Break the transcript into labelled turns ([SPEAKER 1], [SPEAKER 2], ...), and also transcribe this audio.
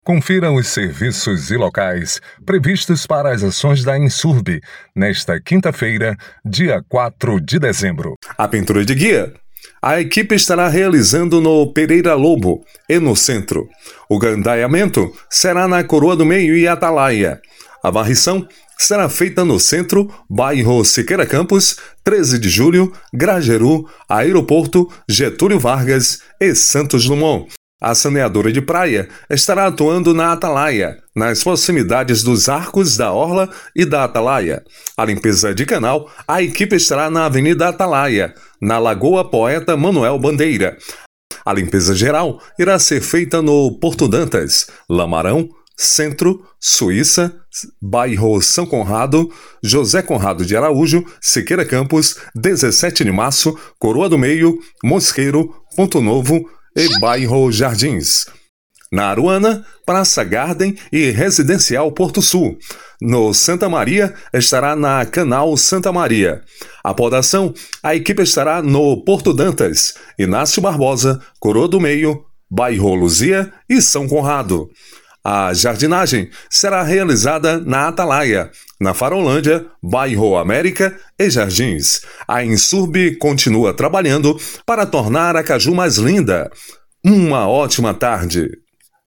[SPEAKER 1] Confira os serviços e locais previstos para as ações da Insurb, nesta quinta-feira, dia 4 de dezembro.
[SPEAKER 2] A pintura de guia. A equipe estará realizando no Pereira Lobo e no centro. O gandaiamento será na Coroa do Meio e Atalaia. A varrição será feita no centro, bairro Siqueira Campos, 13 de julho, Grajeru, Aeroporto, Getúlio Vargas e Santos Dumont. A saneadora de praia estará atuando na Atalaia, nas proximidades dos arcos da Orla e da Atalaia. A limpeza de canal, a equipe estará na Avenida Atalaia, na Lagoa Poeta Manuel Bandeira. A limpeza geral irá ser feita no Porto Dantas, Lamarão, Centro, Suíça, bairro São Conrado, José Conrado de Araújo, Siqueira Campos, 17 de março, Coroa do Meio, Mosqueiro, Ponto Novo e bairro Jardins. Na Aruana, Praça Garden e Residencial Porto Sul. No Santa Maria, estará na Canal Santa Maria. A podação, a equipe estará no Porto Dantas, Inácio Barbosa, Coroa do Meio, bairro Luzia e São Conrado. A jardinagem será realizada na Atalaia, na Farolândia, bairro América e Jardins. A Insurb continua trabalhando para tornar Acaju mais linda. Uma ótima tarde.